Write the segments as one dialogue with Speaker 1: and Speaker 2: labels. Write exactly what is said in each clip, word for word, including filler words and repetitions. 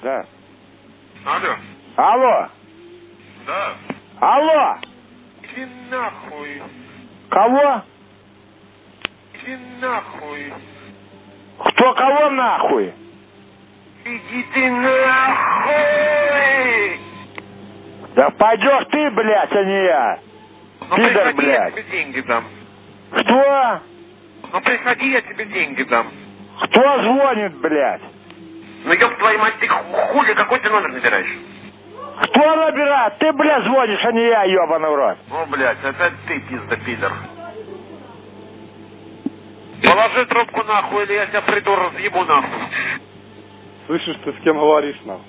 Speaker 1: Да.
Speaker 2: Алло.
Speaker 1: Алло.
Speaker 2: Да.
Speaker 1: Алло.
Speaker 2: Иди нахуй.
Speaker 1: Кого?
Speaker 2: Иди нахуй.
Speaker 1: Кто кого нахуй?
Speaker 2: Иди ты нахуй.
Speaker 1: Да пойдешь ты, блядь, а не я.
Speaker 2: Ну
Speaker 1: Пидор,
Speaker 2: приходи,
Speaker 1: блядь.
Speaker 2: я тебе деньги дам.
Speaker 1: Что?
Speaker 2: Ну приходи, я тебе деньги дам.
Speaker 1: Кто звонит, блядь?
Speaker 2: Ну ёб твою мать, ты хули, какой ты номер набираешь?
Speaker 1: Кто набирает? Ты, блядь, звонишь, а не я, ебаный в рот.
Speaker 2: Ну, блядь, это ты, пизда-пидор. Положи трубку нахуй, или я тебя приду разъебу нахуй.
Speaker 3: Слышишь, ты с кем говоришь, нахуй?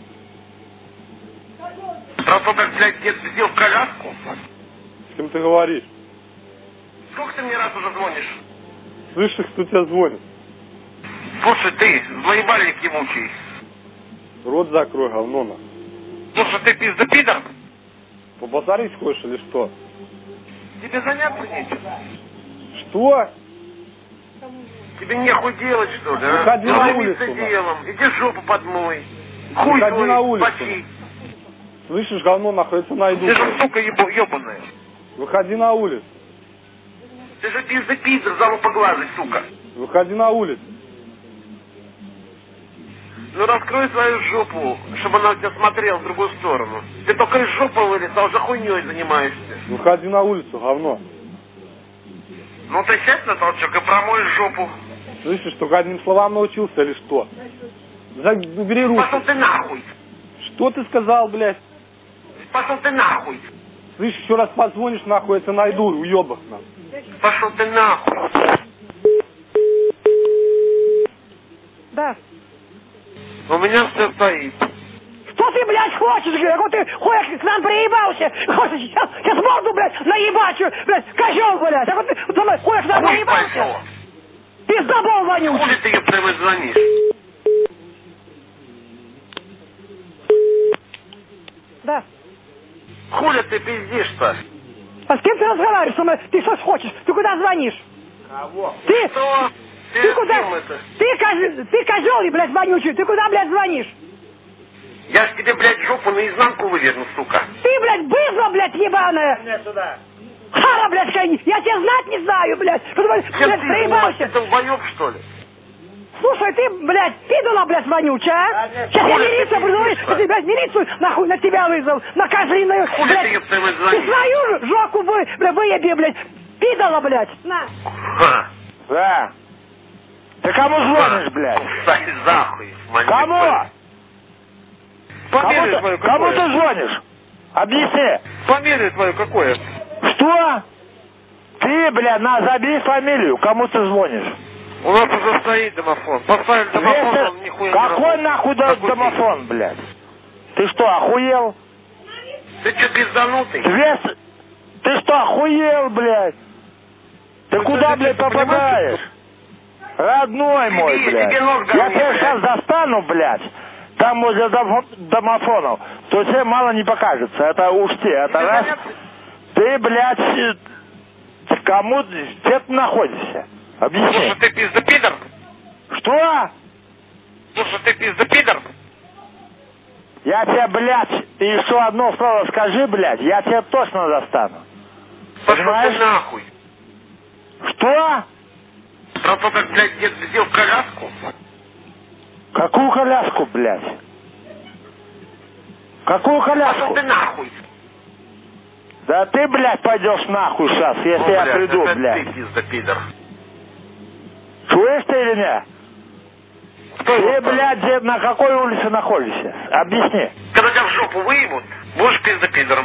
Speaker 2: Про то, как, блядь, дед сидел в коляску?
Speaker 3: С кем ты говоришь?
Speaker 2: Сколько ты мне раз уже звонишь?
Speaker 3: Слышишь, кто тебя звонит?
Speaker 2: Слушай, ты, злоебальник ебучий.
Speaker 3: Рот закрой, говно, нахуй.
Speaker 2: Слушай, ты пизда-пидор?
Speaker 3: Побазарить хочешь или что?
Speaker 2: Тебе заняться нечем?
Speaker 3: Что?
Speaker 2: Тебе нехуй делать, что ли, а?
Speaker 3: Выходи
Speaker 2: Ну,
Speaker 3: на
Speaker 2: займись
Speaker 3: улицу,
Speaker 2: делом, иди жопу подмой. Хуй
Speaker 3: Выходи
Speaker 2: твой,
Speaker 3: на улицу.
Speaker 2: почи.
Speaker 3: Слышишь, говно, нахуй, я тебя найду.
Speaker 2: Ты же, сука, ебо, ебаная.
Speaker 3: Выходи на улицу.
Speaker 2: Ты же пизда-пидор, залупоглазый, сука.
Speaker 3: Выходи на улицу.
Speaker 2: Ну раскрой свою жопу, чтобы она тебя смотрела в другую сторону. Ты только из жопы вылез, а уже хуйней занимаешься.
Speaker 3: Выходи на улицу, говно.
Speaker 2: Ну ты сядь на толчок и промой жопу.
Speaker 3: Слышишь, только одним словам научился или что? За- Убери руки.
Speaker 2: Пошел ты нахуй.
Speaker 3: Что ты сказал, блядь?
Speaker 2: Пошел ты нахуй.
Speaker 3: Слышишь, еще раз позвонишь, нахуй, я тебя найду, уебок, нахуй.
Speaker 2: Пошел ты нахуй.
Speaker 4: Да.
Speaker 2: У меня все стоит.
Speaker 4: Что ты, блядь, хочешь, говорю? Вот ты ходишь, к нам приебался. Хочешь, сейчас, сейчас морду, блядь, наебачу, блядь, козел, блядь. А вот ты со мной ходишь, к нам
Speaker 2: Хуй
Speaker 4: приебался.
Speaker 2: пошел.
Speaker 4: Пиздобол вонючий.
Speaker 2: Хули ты ее прямо звонишь?
Speaker 4: Да.
Speaker 2: Хули ты пиздишь-то?
Speaker 4: А с кем ты разговариваешь со мной? Ты что хочешь? Ты куда звонишь?
Speaker 1: Кого?
Speaker 4: Ты,
Speaker 2: Что? Ты,
Speaker 4: ты куда?
Speaker 2: кем это?
Speaker 4: Ты, коз... ты козел, блядь, вонючий. Ты куда, блядь, звонишь?
Speaker 2: Я ж тебе, блядь, жопу наизнанку выверну, сука.
Speaker 4: Ты, блядь, бызла, блядь, ебаная.
Speaker 1: Мне сюда.
Speaker 4: Хара, блядь, какая- я тебя знать не знаю, блядь. Что ты, блядь,
Speaker 2: Чем ты
Speaker 4: приебался?
Speaker 2: занимаешься? Ты долбоёб, что ли?
Speaker 4: Слушай, ты, блядь, пидала, блядь, вонючая, а? Сейчас я
Speaker 2: Хули ты
Speaker 4: милицию
Speaker 2: пиздишь,
Speaker 4: призову,
Speaker 2: а?
Speaker 4: ты, блядь, милицию нахуй на тебя вызвал, на козлиную,
Speaker 2: Хули
Speaker 4: блядь.
Speaker 2: ты ее прямо
Speaker 4: Ты
Speaker 2: звонишь?
Speaker 4: свою жопу вы, блядь, выеби, блядь, пидала, блядь. На.
Speaker 2: Ха.
Speaker 1: Да. Ты кому звонишь, блядь?
Speaker 2: Кусай захуй, мать.
Speaker 1: Кому?
Speaker 2: Фамилию
Speaker 1: Кому
Speaker 2: твою
Speaker 1: ты, кому
Speaker 2: какое?
Speaker 1: ты звонишь? Объясни.
Speaker 2: Фамилию твою какое?
Speaker 1: Что? Ты, блядь, на, забей фамилию. Кому ты звонишь?
Speaker 2: У нас уже стоит домофон. Поставили домофон,
Speaker 1: Весь-
Speaker 2: он нихуя не
Speaker 1: Какой
Speaker 2: работает.
Speaker 1: нахуй до-
Speaker 2: Какой
Speaker 1: домофон, блядь? Ты что, охуел?
Speaker 2: Ты что, пизданутый?
Speaker 1: Вес... Ты что, охуел, блядь? Ты
Speaker 2: Вы
Speaker 1: куда,
Speaker 2: что,
Speaker 1: блядь,
Speaker 2: ты понимаешь,
Speaker 1: попадаешь? Родной мой,
Speaker 2: Тебе-
Speaker 1: блядь.
Speaker 2: тебе нож
Speaker 1: Я
Speaker 2: говно,
Speaker 1: тебя
Speaker 2: блядь.
Speaker 1: сейчас достану, блядь. Там возле домо- домофонов. То тебе мало не покажется. Это учти. Это
Speaker 2: Тебе
Speaker 1: раз.
Speaker 2: заняться?
Speaker 1: Ты, блядь, э, ты кому... Где ты находишься? Объясни.
Speaker 2: Слушай, ты пизда-пидор?
Speaker 1: Что?
Speaker 2: Слушай, ты пизда-пидор?
Speaker 1: Я тебе, блядь, еще одно слово скажи, блядь, я тебя точно достану.
Speaker 2: Пошел ты
Speaker 1: Понимаешь?
Speaker 2: нахуй.
Speaker 1: Что?
Speaker 2: Про то, как, блядь, дед сидел в коляску?
Speaker 1: Какую коляску, блядь? Какую
Speaker 2: Пошел
Speaker 1: коляску?
Speaker 2: ты нахуй.
Speaker 1: Да ты, блядь, пойдешь нахуй сейчас, если
Speaker 2: Ну,
Speaker 1: я
Speaker 2: блядь,
Speaker 1: приду,
Speaker 2: это
Speaker 1: блядь.
Speaker 2: ты пизда-пидор.
Speaker 1: Чуешь ты или нет?
Speaker 2: Кто
Speaker 1: Ты,
Speaker 2: его там?
Speaker 1: блядь, где- на какой улице находишься? Объясни.
Speaker 2: Когда тебя в жопу выебут, будешь пизда-пидором.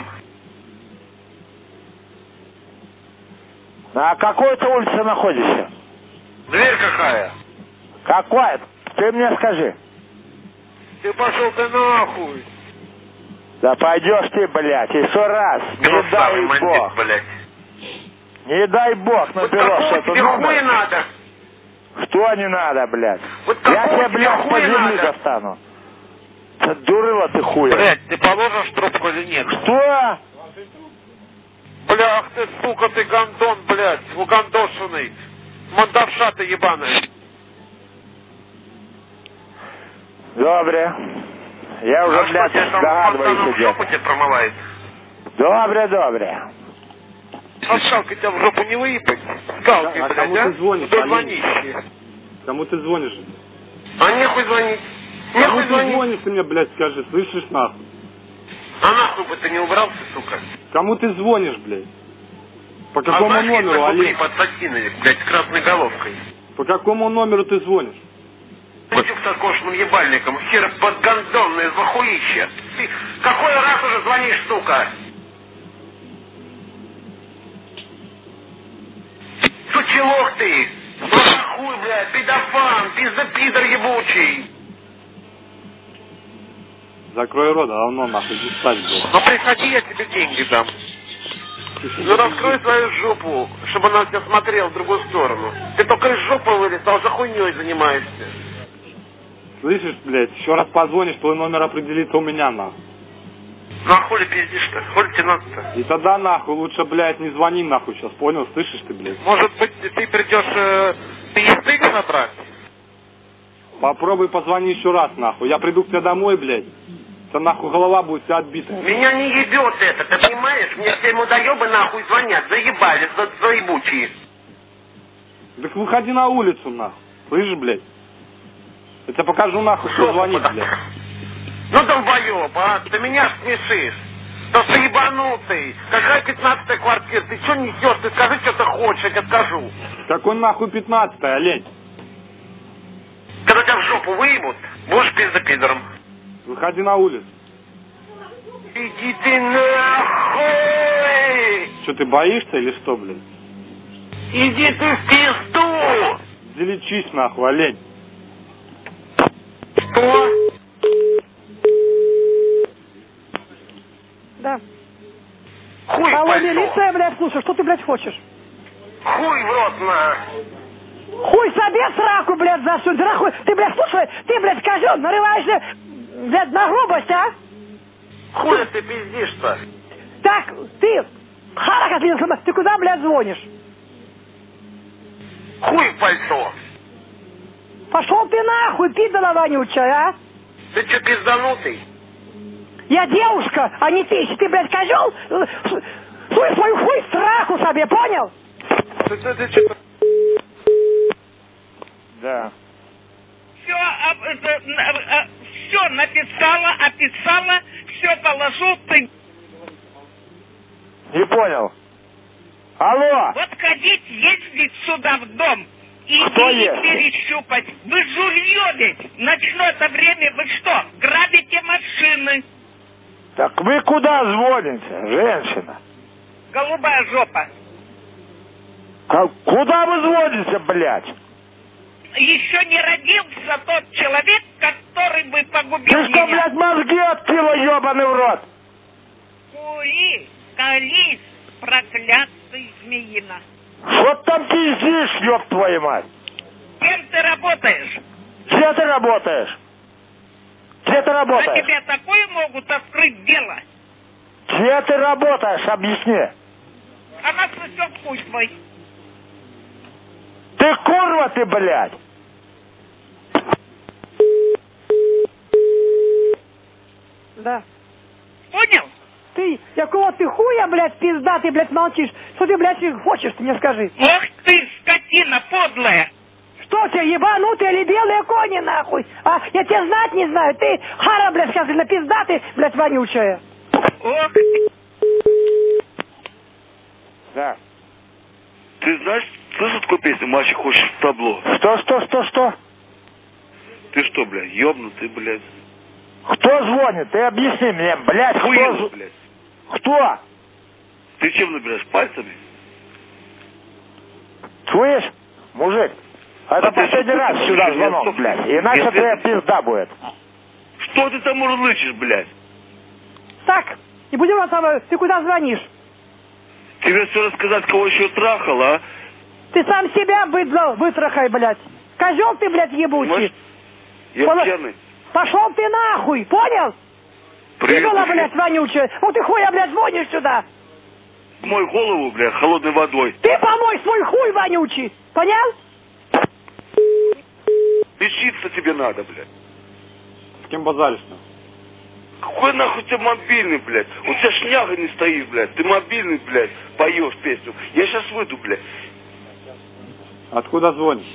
Speaker 1: На какой ты улице находишься?
Speaker 2: Дверь какая?
Speaker 1: Какая? Ты мне скажи.
Speaker 2: Ты пошел ты нахуй.
Speaker 1: Да пойдешь ты, блядь, еще раз. Не
Speaker 2: Красавый
Speaker 1: дай
Speaker 2: мандит,
Speaker 1: бог.
Speaker 2: блядь.
Speaker 1: Не дай бог
Speaker 2: Вот
Speaker 1: наберешь
Speaker 2: какого
Speaker 1: эту
Speaker 2: тебе хуя
Speaker 1: номер.
Speaker 2: надо?
Speaker 1: Что не надо, блядь?
Speaker 2: Вот
Speaker 1: Я
Speaker 2: какого
Speaker 1: тебя,
Speaker 2: тебе
Speaker 1: блядь,
Speaker 2: хуя
Speaker 1: под земли
Speaker 2: надо?
Speaker 1: достану. Да дурила ты хуя.
Speaker 2: Блядь, ты положишь трубку или нет?
Speaker 1: Что?
Speaker 2: Бля, ах ты, сука, ты гандон, блядь, угандошенный. Мандавша ты ебаная.
Speaker 1: Добре. Я уже,
Speaker 2: А
Speaker 1: блядь,
Speaker 2: что, тебе там
Speaker 1: догадываюсь
Speaker 2: фонтаном в
Speaker 1: где-то.
Speaker 2: жопу тебе промывает?
Speaker 1: Добре, добре.
Speaker 2: А скалка тебя в жопу не выебать? Скалки,
Speaker 3: А
Speaker 2: блядь,
Speaker 3: кому
Speaker 2: а?
Speaker 3: ты звонишь,
Speaker 2: Кто
Speaker 3: Олег?
Speaker 2: звонит?
Speaker 3: Кому ты звонишь?
Speaker 2: А нехуй звонить.
Speaker 3: Кому
Speaker 2: Нехуй
Speaker 3: ты
Speaker 2: звонить.
Speaker 3: звонишь, ты мне, блядь, скажи, слышишь нахуй?
Speaker 2: А нахуй бы ты не убрался, сука?
Speaker 3: Кому ты звонишь, блядь? По
Speaker 2: А
Speaker 3: какому
Speaker 2: знаешь, есть
Speaker 3: номеру,
Speaker 2: такой
Speaker 3: Олег?
Speaker 2: клип от Сатиновик, блядь, с красной головкой?
Speaker 3: По какому номеру ты звонишь?
Speaker 2: Утюг с окошенным ебальником, хер подгондонное захуище. Ты какой раз уже звонишь, сука? Сучелок ты! Хуй, блядь, пидофан, пизда-пидор ебучий!
Speaker 3: Закрой рот, говно нахуй, иди спать, блядь.
Speaker 2: Ну приходи, я тебе деньги дам. Ну раскрой свою жопу, чтобы она тебя смотрела в другую сторону. Ты только из жопы вылез, а уже хуйней занимаешься.
Speaker 3: Слышишь, блядь, еще раз позвонишь, твой номер определится у меня, нахуй.
Speaker 2: Ну а хули пиздишь-то? Хули тебе надо-то?
Speaker 3: И тогда, нахуй, лучше, блядь, не звони, нахуй, сейчас, понял? Слышишь ты, блядь?
Speaker 2: Может быть, ты придешь э, язык забрать?
Speaker 3: Попробуй позвони еще раз, нахуй. Я приду к тебе домой, блядь. Это, нахуй, голова будет вся отбита.
Speaker 2: Меня не ебет это, ты понимаешь? Мне все мудоебы нахуй звонят, заебали, за, заебучие.
Speaker 3: Так выходи на улицу, нахуй. Слышишь, блядь? Я тебе покажу, нахуй, что звонить, блядь.
Speaker 2: Ну, долбоеб, а? Ты меня смешишь. Да ты ебанутый. Какая пятнадцатая квартира? Ты что несешь? Ты скажи, что ты хочешь, я тебе скажу.
Speaker 3: Какой нахуй пятнадцатый, олень?
Speaker 2: Когда тебя в жопу выебут, будешь пизда-пидором.
Speaker 3: Выходи на улицу.
Speaker 2: Иди ты нахуй!
Speaker 3: Что, ты боишься или что, блядь?
Speaker 2: Иди ты в пизду!
Speaker 3: Иди лечись, нахуй, олень.
Speaker 2: Что?
Speaker 4: Да.
Speaker 2: Хуй
Speaker 4: Алло,
Speaker 2: пальто!
Speaker 4: милиция, блядь, слушай, что ты, блядь, хочешь?
Speaker 2: Хуй в рот на!
Speaker 4: Хуй себе сраку, блядь, засунь, ты нахуй, ты, блядь, слушай, ты, блядь, козел, нарываешься, блядь, на грубость, а?
Speaker 2: Хуй ты пиздишь-то?
Speaker 4: Так, ты, харака, ты, ты куда, блядь, звонишь?
Speaker 2: Хуй в пальто!
Speaker 4: Пошел ты нахуй, пидора вонючая, а?
Speaker 2: Ты что, пизданутый?
Speaker 4: Я девушка, а не ты, если ты, блядь, козел, суй свой хуй в сраку себе, понял?
Speaker 2: Ты, ты, ты что?
Speaker 1: Да.
Speaker 5: Все, все написала, описала, все положу, ты...
Speaker 1: Не понял. Алло!
Speaker 5: Вот ходить, ездить сюда в дом и
Speaker 1: Кто
Speaker 5: и
Speaker 1: ездит?
Speaker 5: перещупать. Вы жулье ведь. Ночное-то время вы что, грабите машины?
Speaker 1: Так вы куда звоните, женщина?
Speaker 5: Голубая жопа.
Speaker 1: Как- куда вы звоните, блядь?
Speaker 5: Еще не родился тот человек, который бы погубил
Speaker 1: Ты что,
Speaker 5: меня.
Speaker 1: блядь, мозги откила, ебаный в рот?
Speaker 5: Кури, колись, проклятый змеина.
Speaker 1: Что там пиздишь, ёб твою мать?
Speaker 5: Кем ты работаешь?
Speaker 1: Где ты работаешь? Где ты
Speaker 5: На
Speaker 1: работаешь?
Speaker 5: тебя такое могут открыть дело.
Speaker 1: Где ты работаешь, объясни.
Speaker 5: Она сосет хуй твой.
Speaker 1: Ты курва ты, блядь.
Speaker 4: Да.
Speaker 5: Понял?
Speaker 4: Ты, какого ты хуя, блядь, пизда, ты, блядь, молчишь? Что ты, блядь, хочешь, ты мне скажи?
Speaker 5: Ох ты, скотина подлая!
Speaker 4: Что тебе, ебанутые или белые кони, нахуй? А, я тебя знать не знаю, ты, хара, блядь, сказали, на пизда ты, блядь, вонючая.
Speaker 5: Ох ты!
Speaker 1: Да.
Speaker 6: Ты знаешь, слышал такую песню «Мальчик хочет в табло»?
Speaker 1: Что, что, что, что?
Speaker 6: Ты что, блядь, ёбнутый, блядь?
Speaker 1: Кто звонит? Ты объясни мне, блядь, кто
Speaker 6: Хуёво,
Speaker 1: зв-
Speaker 6: блядь.
Speaker 1: Кто?
Speaker 6: Ты чем набираешь, пальцами?
Speaker 1: Слышь, мужик, это
Speaker 6: А ты
Speaker 1: последний
Speaker 6: что,
Speaker 1: раз
Speaker 6: ты
Speaker 1: сюда
Speaker 6: слышишь,
Speaker 1: звонок,
Speaker 6: я
Speaker 1: блядь,
Speaker 6: слушаю.
Speaker 1: иначе
Speaker 6: Если-
Speaker 1: твоя пизда будет.
Speaker 6: Что ты там урлычешь, блядь?
Speaker 4: Так, не будем вас самое, ты куда звонишь?
Speaker 6: Тебе все рассказать, кого еще трахал, а?
Speaker 4: Ты сам себя, быдло, вытрахай, блядь. Козел ты, блядь, ебучий.
Speaker 6: Может, я
Speaker 4: Понял?
Speaker 6: пьяный.
Speaker 4: Пошел ты нахуй, понял?
Speaker 6: Привет,
Speaker 4: Ты была,
Speaker 6: Пушкин.
Speaker 4: блядь, вонючая. Вот ты хуя, блядь, звонишь сюда.
Speaker 6: Мой голову, блядь, холодной водой.
Speaker 4: Ты помой свой хуй вонючий, понял?
Speaker 6: Лечиться тебе надо, блядь.
Speaker 3: С кем базаришь, нахуй?
Speaker 6: Какой нахуй тебе мобильный, блядь? У тебя шняга не стоит, блядь. Ты мобильный, блядь, поешь песню. Я сейчас выйду, блядь.
Speaker 3: Откуда звонишь?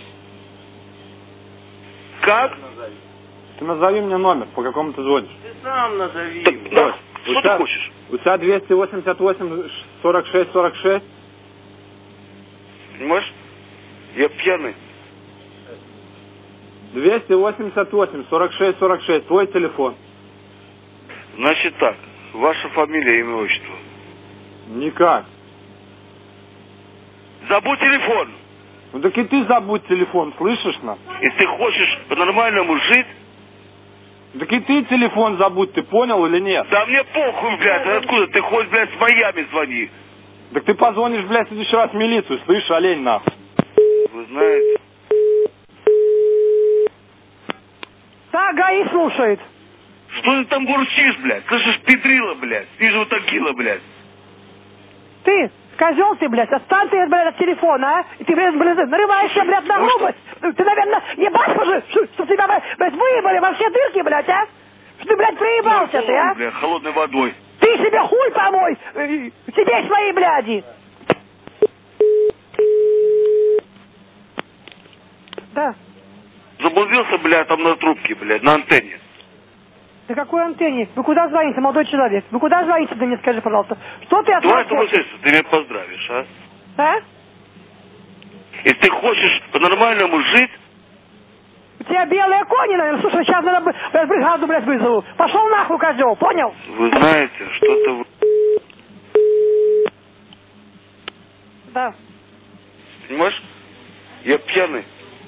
Speaker 6: Как?
Speaker 3: Ты назови мне номер, по какому ты звонишь.
Speaker 2: Ты сам назови.
Speaker 6: Так, да,
Speaker 3: Вот.
Speaker 6: что
Speaker 3: У
Speaker 6: ты
Speaker 3: тебя-
Speaker 6: хочешь?
Speaker 3: У тебя двести восемьдесят восемь сорок шесть сорок шесть.
Speaker 6: Понимаешь? Я пьяный.
Speaker 3: двести восемьдесят восемь сорок шесть сорок шесть. Твой телефон.
Speaker 6: Значит так, ваша фамилия, имя, отчество.
Speaker 3: Никак.
Speaker 6: Забудь телефон.
Speaker 3: Ну так и ты забудь телефон, слышишь нас?
Speaker 6: Если ты хочешь по-нормальному жить,
Speaker 3: Так и ты телефон забудь, ты понял или нет?
Speaker 6: да мне похуй, блядь, откуда ты хоть, блядь, с Майами звони.
Speaker 3: Так ты позвонишь, блядь, в следующий раз в милицию, слышишь, олень нахуй.
Speaker 6: Вы знаете,
Speaker 4: Да, ГАИ слушает.
Speaker 6: что ты там бурчишь, блядь? Слышишь, педрила, блядь, снизу тагила, блядь.
Speaker 4: Ты, козел ты, блядь, отстань ты, блядь, от телефона, а? И ты, блядь, блядь, нарываешься, блядь, на
Speaker 6: Ну что?
Speaker 4: грубость. Ты, наверное, ебать уже, что тебя, блядь, выебали во все дырки, блядь, а? Что ты, блядь, приебался ты, а?
Speaker 6: Блядь, холодной водой.
Speaker 4: Ты себе хуй помой, э, тебе и свои бляди. Да.
Speaker 6: Заблудился, блядь, там на трубке, блядь, на антенне.
Speaker 4: На какой антенне? Вы куда звоните, молодой человек? Вы куда звоните, ты мне скажи, пожалуйста? Что ты от
Speaker 6: Давай,
Speaker 4: нас хочешь?
Speaker 6: сумасшедший, ты меня поздравишь, а?
Speaker 4: А?
Speaker 6: Если ты хочешь по-нормальному жить,
Speaker 4: У тебя белые кони, наверное. Слушай, сейчас надо, бы- блядь, бригаду, блядь, вызову. Пошел нахуй, козел, понял?
Speaker 6: вы знаете, что-то вы...
Speaker 4: Да.
Speaker 6: Понимаешь? Я пьяный.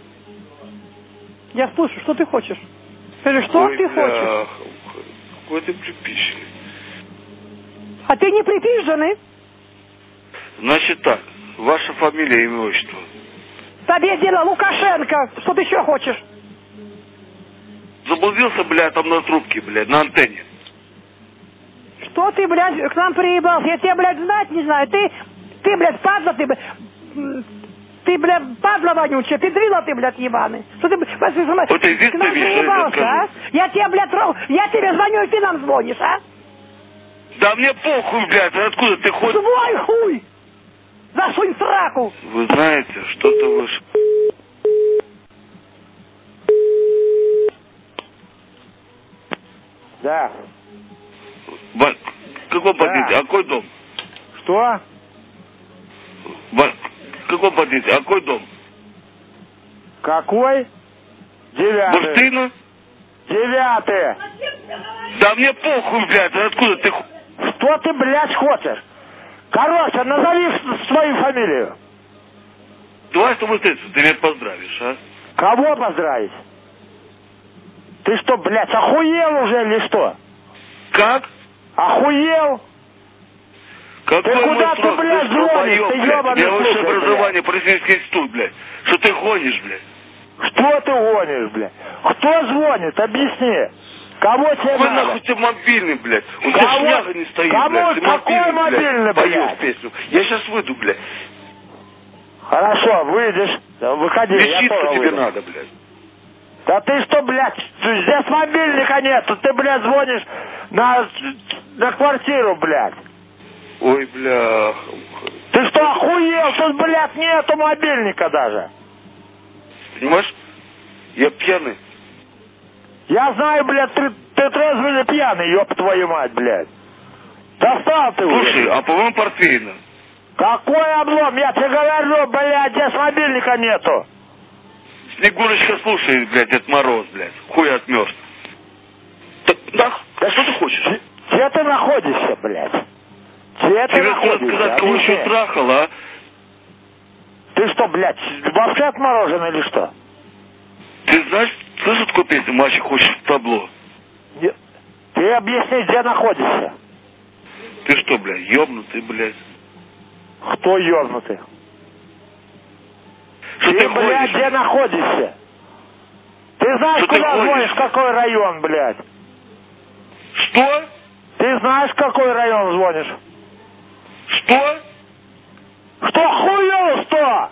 Speaker 4: Я слушаю, что ты хочешь? Скажи, что
Speaker 6: Ой,
Speaker 4: ты хочешь?
Speaker 6: бляха, какой ты припищенный.
Speaker 4: А ты не припизженный?
Speaker 6: Значит так, ваша фамилия, имя, отчество.
Speaker 4: Тебе дело Лукашенко. Что ты еще хочешь?
Speaker 6: Заблудился, блядь, там на трубке, блядь, на антенне.
Speaker 4: Что ты, блядь, к нам приебался? Я тебя, блядь, знать не знаю. Ты, ты, блядь, падла, ты, блядь, м, ты, блядь, падла вонючая, ты дрила, ты, блядь, ебаный. Что ты, блядь, ты, блядь,
Speaker 6: Вот иди
Speaker 4: к нам
Speaker 6: ты, Миша,
Speaker 4: приебался,
Speaker 6: я
Speaker 4: а? Я тебе, блядь, ров... я тебе звоню, и ты нам звонишь, а?
Speaker 6: Да мне похуй, блядь, откуда ты хоть...
Speaker 4: Свой хуй! Засунь в сраку!
Speaker 6: Вы знаете, что-то вы... ш-
Speaker 1: Да.
Speaker 6: Ба- Какой подъезд?
Speaker 1: Да.
Speaker 6: А какой дом?
Speaker 1: Что?
Speaker 6: Ба- Какой подъезд? А какой дом?
Speaker 1: Какой? Девятый.
Speaker 6: Бурштина?
Speaker 1: Девятый.
Speaker 6: Да мне похуй, блядь, откуда ты... ху-
Speaker 1: Что ты, блядь, хочешь? Короче, назови с- свою фамилию.
Speaker 6: Давай, что мы встретимся, ты меня поздравишь, а?
Speaker 1: Кого поздравить? Ты что, блядь, охуел уже или что?
Speaker 6: Как?
Speaker 1: Охуел?
Speaker 6: Какой
Speaker 1: Ты
Speaker 6: мой
Speaker 1: куда ты,
Speaker 6: срок?
Speaker 1: блядь,
Speaker 6: Ты
Speaker 1: звонишь?
Speaker 6: долбоёб,
Speaker 1: Ты
Speaker 6: блядь.
Speaker 1: ёбаный
Speaker 6: У меня высшее
Speaker 1: слушай,
Speaker 6: образование, полицейский институт, блядь. Что ты гонишь, блядь?
Speaker 1: Что ты гонишь, блядь? Кто звонит? Объясни. Кого тебе
Speaker 6: Какой
Speaker 1: надо?
Speaker 6: нахуй тебе мобильный, блядь? У тебя
Speaker 1: Кого?
Speaker 6: шняга не стоит,
Speaker 1: Кому?
Speaker 6: блядь. Ты
Speaker 1: Какой
Speaker 6: мобильный,
Speaker 1: мобильный,
Speaker 6: блядь? Поешь
Speaker 1: блядь?
Speaker 6: песню. Я сейчас выйду, блядь.
Speaker 1: Хорошо, выйдешь. Да, выходи, я
Speaker 6: Лечиться
Speaker 1: тоже
Speaker 6: тебе
Speaker 1: выйду.
Speaker 6: надо, блядь.
Speaker 1: Да ты что, блядь, здесь мобильника нету. Ты, блядь, звонишь на, на квартиру, блядь.
Speaker 6: Ой, бляха.
Speaker 1: Ты что, охуел? Тут, блядь, нету мобильника даже.
Speaker 6: Понимаешь? Я пьяный.
Speaker 1: Я знаю, блядь, ты, ты трезвый или пьяный, ёб твою мать, блядь. Достал ты уже.
Speaker 6: Слушай, а по-моему портфельно.
Speaker 1: Какой облом? Я тебе говорю, блядь, здесь мобильника нету.
Speaker 6: Снегурочка слушает, блядь, Дед Мороз, блядь. Хуй отмёрз. Так, да, да что ты хочешь?
Speaker 1: Где ты находишься, блядь? Где ты
Speaker 6: Тебе надо
Speaker 1: находишься?
Speaker 6: сказать, кого
Speaker 1: Объясни.
Speaker 6: еще трахал, а?
Speaker 1: Ты что, блядь, вообще отморожен или что?
Speaker 6: Ты знаешь, слышал такую песню «Мальчик хочет в табло»?
Speaker 1: Не- Ты объясни, где находишься.
Speaker 6: Ты что, блядь, ёбнутый, блядь?
Speaker 1: Кто ёбнутый?
Speaker 6: Что
Speaker 1: Ты,
Speaker 6: ты
Speaker 1: блядь,
Speaker 6: ходишь?
Speaker 1: где находишься? Ты знаешь,
Speaker 6: Что ты
Speaker 1: куда
Speaker 6: ходишь?
Speaker 1: звонишь, какой район, блядь?
Speaker 6: Что?
Speaker 1: Ты знаешь, какой район звонишь?
Speaker 6: Что?
Speaker 1: Что хуёво, что?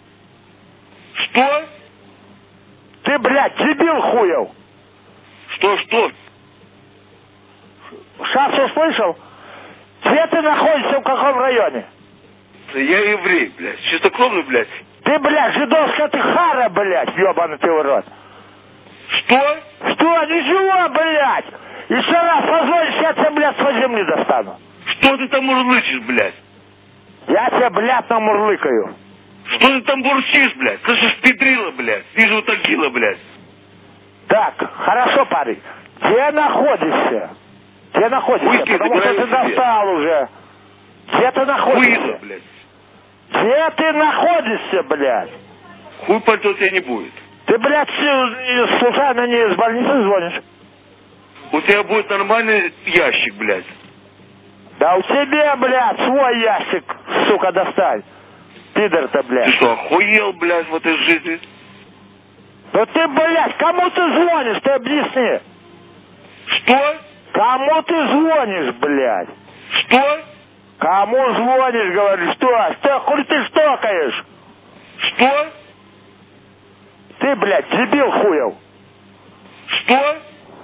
Speaker 6: Что?
Speaker 1: Ты, блядь, дебил хуев.
Speaker 6: Что, что?
Speaker 1: Сейчас услышал? Где ты находишься, в каком районе?
Speaker 6: Я еврей, блядь. Чистокровный, блядь.
Speaker 1: Ты, блядь, жидовская ты хара, блядь, ебаный ты в рот.
Speaker 6: Что?
Speaker 1: Что? Ничего, блядь. Еще раз позволишь, я тебя, блядь, с земли достану.
Speaker 6: Что ты там мурлычешь, блядь?
Speaker 1: Я тебя, блядь, намурлыкаю.
Speaker 6: Что ты там бурчишь, блядь? Ты же педрила, блядь. Ты же утагила, блядь.
Speaker 1: Так, хорошо, парень. Где находишься? Где находишься?
Speaker 6: Хуйки,
Speaker 1: Потому что ты
Speaker 6: забираю себе.
Speaker 1: достал уже. Где ты находишься?
Speaker 6: Хуила, блядь.
Speaker 1: Где ты находишься, блядь?
Speaker 6: Хуй пальто тебя не будет.
Speaker 1: Ты, блядь, с- случайно не из больницы звонишь?
Speaker 6: У тебя будет нормальный ящик, блядь.
Speaker 1: Да у тебя, блядь, свой ящик, сука, достань. Пидор-то, блядь.
Speaker 6: Ты что, охуел, блядь, в этой жизни?
Speaker 1: Ну ты, блядь, кому ты звонишь, ты объясни.
Speaker 6: Что?
Speaker 1: Кому ты звонишь, блядь?
Speaker 6: Что?
Speaker 1: Кому звонишь, говоришь, что? Что, хуй ты штокаешь?
Speaker 6: Что?
Speaker 1: Ты, блядь, дебил хуев.
Speaker 6: Что?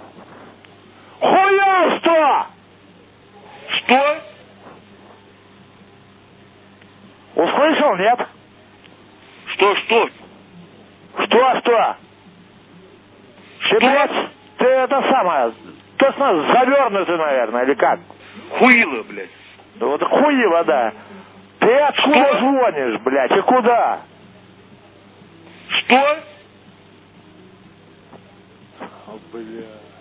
Speaker 1: Хуев что?
Speaker 6: Что?
Speaker 1: Услышал, нет?
Speaker 6: Что, что?
Speaker 1: Что, что? Ты, блядь, ты это самое, точно завернутый, наверное, или как?
Speaker 6: Хуила, блядь.
Speaker 1: Да вот хуево, да. Ты откуда
Speaker 6: Что?
Speaker 1: звонишь, блядь, и куда?
Speaker 6: Что?
Speaker 3: О, бля.